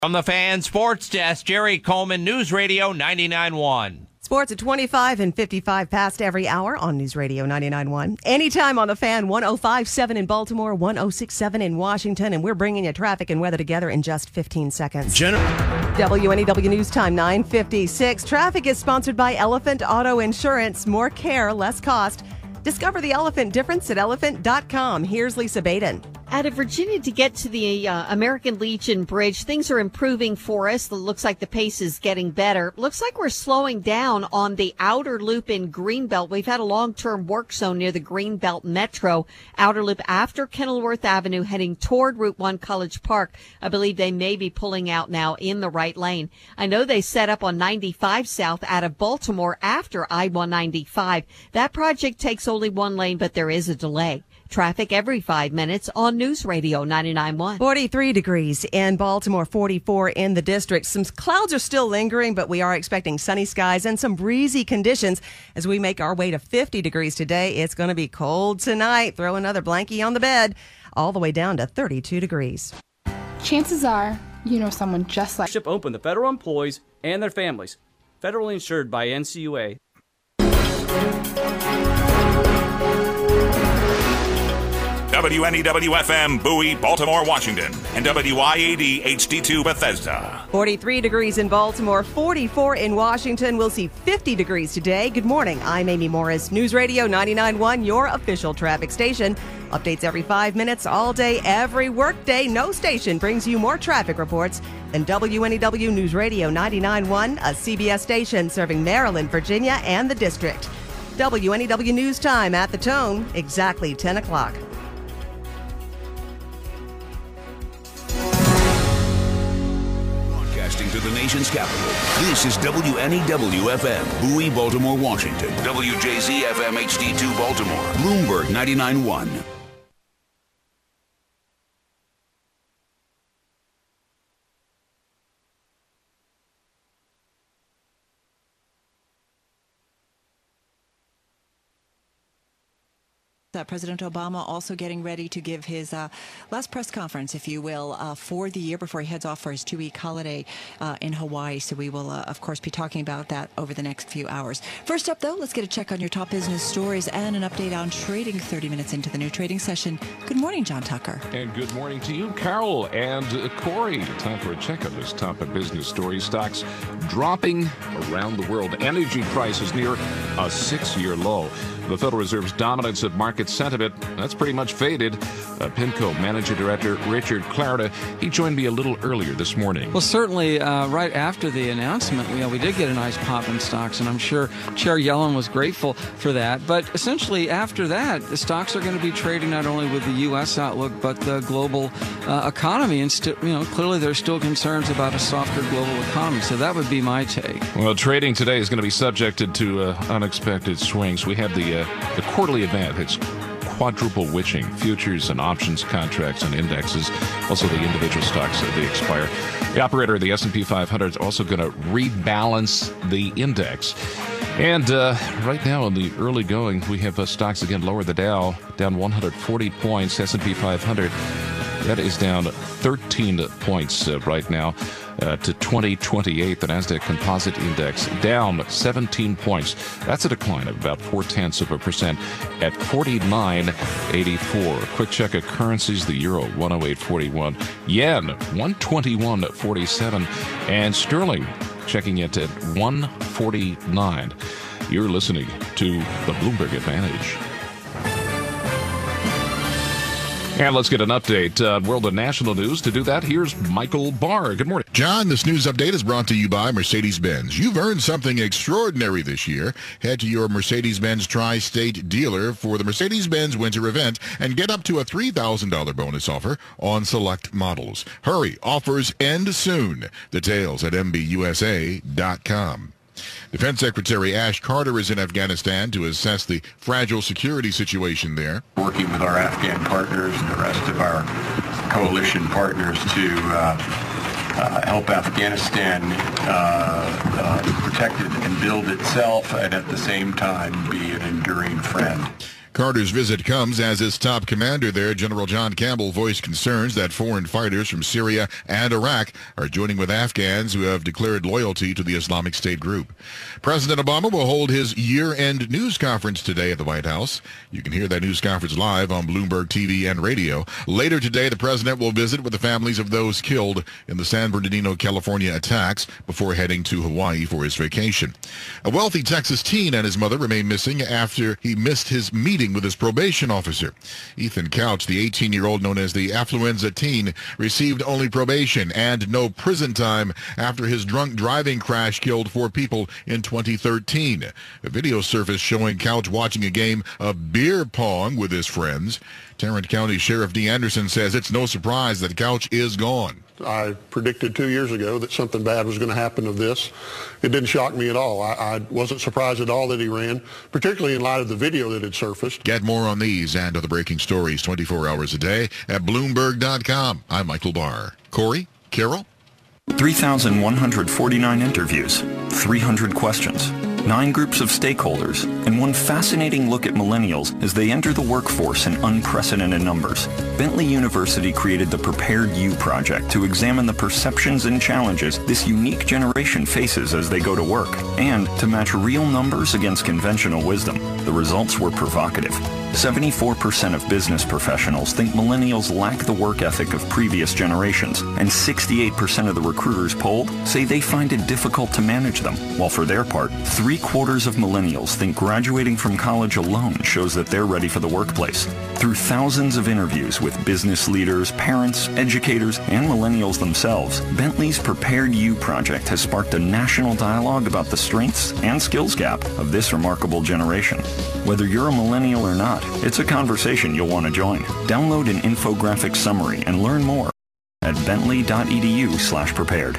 From the Fan Sports Desk, Jerry Coleman, News Radio 99.1. Sports at 25 and 55 past every hour on News Radio 99.1. Anytime on the Fan, 105.7 in Baltimore, 106.7 in Washington, and we're bringing you traffic and weather together in just 15 seconds. WNEW News Time, 9:56. Traffic is sponsored by Elephant Auto Insurance. More care, less cost. Discover the elephant difference at elephant.com. Here's Lisa Baden. Out of Virginia to get to the American Legion Bridge, things are improving for us. It looks like the pace is getting better. Looks like we're slowing down on the outer loop in Greenbelt. We've had a long-term work zone near the Greenbelt Metro outer loop after Kenilworth Avenue heading toward Route 1 College Park. I believe they may be pulling out now in the right lane. I know they set up on 95 South out of Baltimore after I-195. That project takes only one lane, but there is a delay. Traffic every 5 minutes on News Radio 99.1. 43 degrees in Baltimore, 44 in the district. Some clouds are still lingering, but we are expecting sunny skies and some breezy conditions as we make our way to 50 degrees today. It's going to be cold tonight. Throw another blankie on the bed, all the way down to 32 degrees. Chances are you know someone just like... Open to federal employees and their families. Federally insured by NCUA. WNEW-FM, Bowie, Baltimore, Washington, and WIAD HD2 Bethesda. 43 degrees in Baltimore, 44 in Washington. We'll see 50 degrees today. Good morning. I'm Amy Morris. News Radio 99.1, your official traffic station. Updates every 5 minutes, all day, every workday. No station brings you more traffic reports than WNEW News Radio 99.1, a CBS station serving Maryland, Virginia, and the district. WNEW News Time at the tone, exactly 10 o'clock. To the nation's capital. This is WNEW-FM, Bowie, Baltimore, Washington. WJZ-FM HD2 Baltimore. Bloomberg 99.1. President Obama also getting ready to give his last press conference, if you will, for the year before he heads off for his 2-week holiday in Hawaii. So we will, of course, be talking about that over the next few hours. First up, though, let's get a check on your top business stories and an update on trading 30 minutes into the new trading session. Good morning, John Tucker. And good morning to you, Carol and Corey. Time for a check on this top of business stories. Stocks dropping around the world. Energy prices near a 6-year low. The Federal Reserve's dominance of market sentiment, that's pretty much faded. PIMCO Managing Director Richard Clarida, he joined me a little earlier this morning. Well, certainly right after the announcement, we did get a nice pop in stocks, and I'm sure Chair Yellen was grateful for that. But essentially after that, the stocks are going to be trading not only with the U.S. outlook, but the global economy. And clearly there's still concerns about a softer global economy. So that would be my take. Well, trading today is going to be subjected to unexpected swings. We have the quarterly event. It's quadruple witching, futures and options contracts and indexes. Also the individual stocks, they expire. The operator of the S&P 500 is also going to rebalance the index. And right now in the early going, we have stocks again lower. The Dow down 140 points, S&P 500 that is down 13 points right now to 2028. The NASDAQ Composite Index down 17 points. That's a decline of about 0.4% at 49.84. A quick check of currencies. The euro 108.41, yen 121.47, and sterling checking it at 149. You're listening to the Bloomberg Advantage. And let's get an update on world and national news. To do that, here's Michael Barr. Good morning. John, this news update is brought to you by Mercedes-Benz. You've earned something extraordinary this year. Head to your Mercedes-Benz Tri-State dealer for the Mercedes-Benz winter event and get up to a $3,000 bonus offer on select models. Hurry, offers end soon. Details at MBUSA.com. Defense Secretary Ash Carter is in Afghanistan to assess the fragile security situation there. Working with our Afghan partners and the rest of our coalition partners to help Afghanistan protect it and build itself, and at the same time be an enduring friend. Carter's visit comes as his top commander there, General John Campbell, voiced concerns that foreign fighters from Syria and Iraq are joining with Afghans who have declared loyalty to the Islamic State group. President Obama will hold his year-end news conference today at the White House. You can hear that news conference live on Bloomberg TV and radio. Later today, the president will visit with the families of those killed in the San Bernardino, California attacks before heading to Hawaii for his vacation. A wealthy Texas teen and his mother remain missing after he missed his meeting with his probation officer. Ethan Couch, the 18-year-old known as the Affluenza teen, received only probation and no prison time after his drunk driving crash killed 4 people in 2013. A video surfaced showing Couch watching a game of beer pong with his friends. Tarrant County Sheriff Dee Anderson says it's no surprise that Couch is gone. I predicted 2 years ago that something bad was going to happen to this. It didn't shock me at all. I wasn't surprised at all that he ran, particularly in light of the video that had surfaced. Get more on these and other breaking stories 24 hours a day at Bloomberg.com. I'm Michael Barr. Corey? Carol? 3,149 interviews, 300 questions, 9 groups of stakeholders, and one fascinating look at millennials as they enter the workforce in unprecedented numbers. Bentley University created the Prepared You project to examine the perceptions and challenges this unique generation faces as they go to work, and to match real numbers against conventional wisdom. The results were provocative. 74% of business professionals think millennials lack the work ethic of previous generations, and 68% of the recruiters polled say they find it difficult to manage them, while for their part, 3/4 of millennials think graduating from college alone shows that they're ready for the workplace. Through thousands of interviews with business leaders, parents, educators, and millennials themselves, Bentley's Prepared You project has sparked a national dialogue about the strengths and skills gap of this remarkable generation. Whether you're a millennial or not, it's a conversation you'll want to join. Download an infographic summary and learn more at bentley.edu/prepared.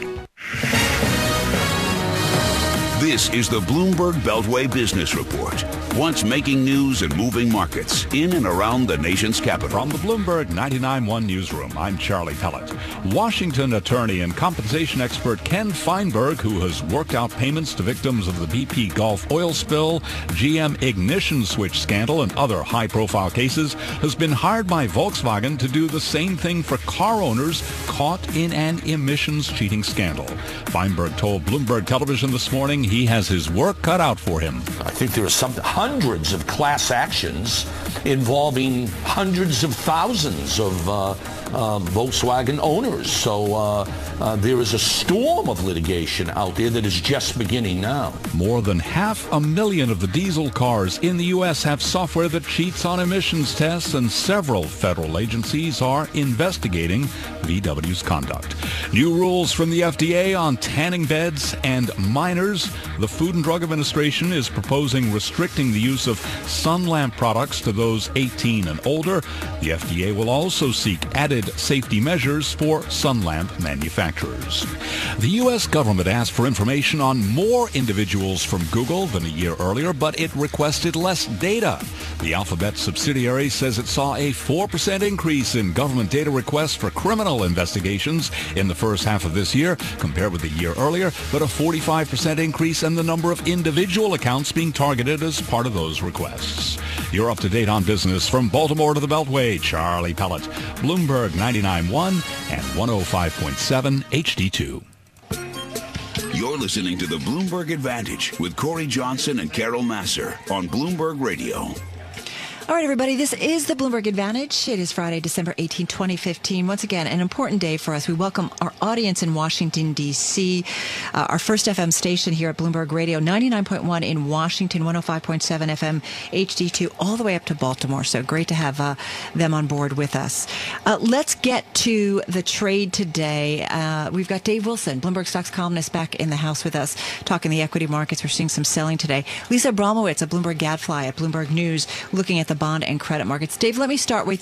This is the Bloomberg Beltway Business Report. What's making news and moving markets in and around the nation's capital? From the Bloomberg 99.1 Newsroom, I'm Charlie Pellet. Washington attorney and compensation expert Ken Feinberg, who has worked out payments to victims of the BP Gulf oil spill, GM ignition switch scandal, and other high-profile cases, has been hired by Volkswagen to do the same thing for car owners caught in an emissions cheating scandal. Feinberg told Bloomberg Television this morning he has his work cut out for him. I think there are hundreds of class actions involving hundreds of thousands of Volkswagen owners. So there is a storm of litigation out there that is just beginning now. More than 500,000 of the diesel cars in the U.S. have software that cheats on emissions tests, and several federal agencies are investigating VW's conduct. New rules from the FDA on tanning beds and minors. The Food and Drug Administration is proposing restricting the use of sun lamp products to those 18 and older. The FDA will also seek added safety measures for sun lamp manufacturers. The U.S. government asked for information on more individuals from Google than a year earlier, but it requested less data. The Alphabet subsidiary says it saw a 4% increase in government data requests for criminal investigations in the first half of this year compared with a year earlier, but a 45% increase in the number of individual accounts being targeted as part of those requests. You're up to date on business from Baltimore to the Beltway. Charlie Pellet, Bloomberg 99.1 and 105.7 HD2. You're listening to the Bloomberg Advantage with Corey Johnson and Carol Masser on Bloomberg Radio. All right, everybody, this is the Bloomberg Advantage. It is Friday, December 18, 2015. Once again, an important day for us. We welcome our audience in Washington, D.C., our first FM station here at Bloomberg Radio, 99.1 in Washington, 105.7 FM, HD2, all the way up to Baltimore. So great to have them on board with us. Let's get to the trade today. We've got Dave Wilson, Bloomberg Stocks columnist, back in the house with us, talking the equity markets. We're seeing some selling today. Lisa Abramowitz, a Bloomberg Gadfly at Bloomberg News, looking at the bond and credit markets. Dave, let me start with